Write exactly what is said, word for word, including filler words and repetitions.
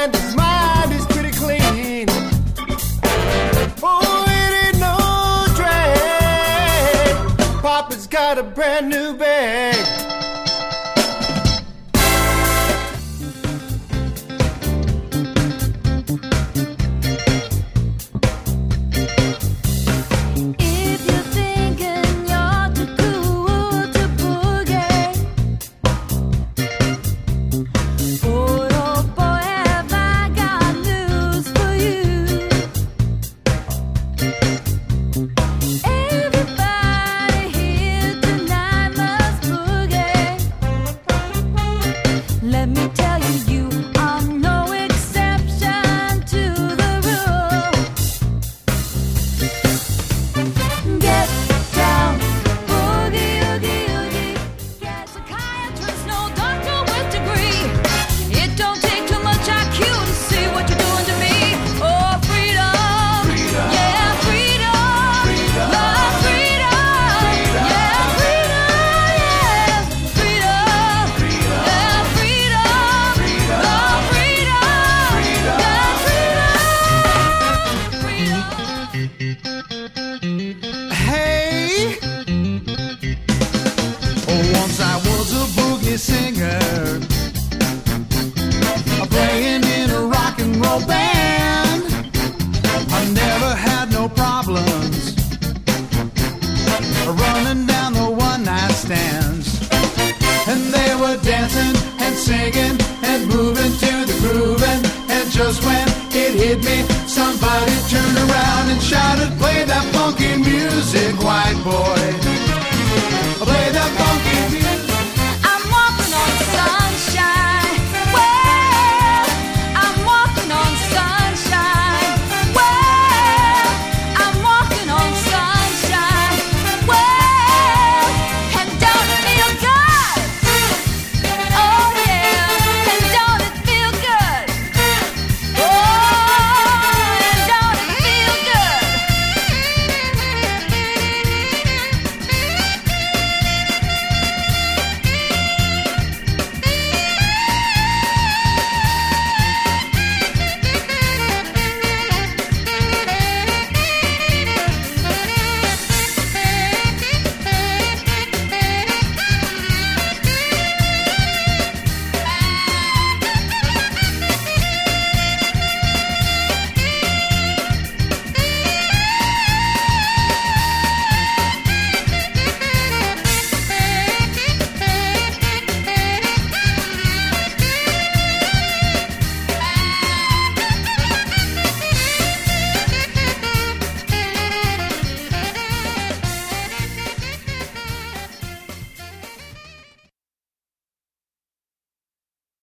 and his mind is pretty clean. Oh, it ain't no drag. Papa's got a brand new bag. Singer, playing in a rock and roll band. I never had no problems running down the one night stands. And they were dancing and singing and moving to the groove, and, and just when it hit me, somebody turned around and shouted, "Play that funky music, white boy."